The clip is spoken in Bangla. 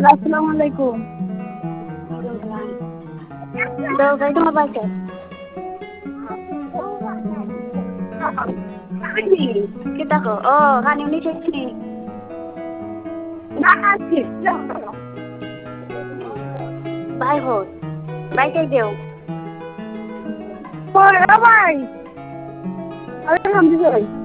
আসসালামু আলাইকুম। তো ভাই তোমার বাসা কি দেখো ও কানি উনি শেখনি ভাই হোক ভাই কে দেও ভাই আরে হামদি ভাই